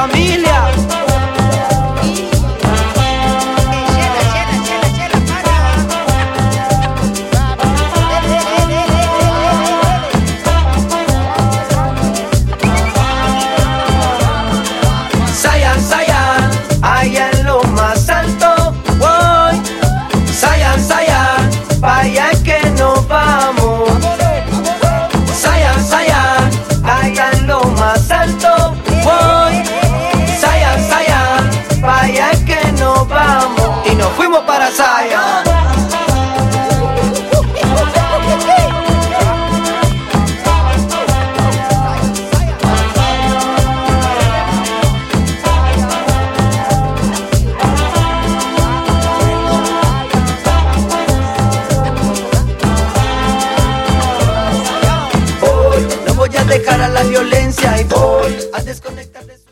familia. Sayan, Sayan, allá en lo más alto voy. Sayan, Sayan, vaya que nos vamos. Sayan, Sayan, allá en lo más alto voy. Sayan, Sayan, vaya que nos vamos. Y nos fuimos para Sayan. Voy a dejar a la violencia y voy a desconectar de